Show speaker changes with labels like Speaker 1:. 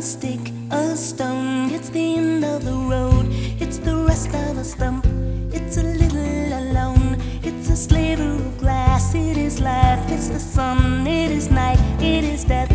Speaker 1: stick, a stone. It's the end of the road, it's the rest of a stump. It's a little alone, it's a sliver of glass. It is life, it's the sun, it is night, it is death.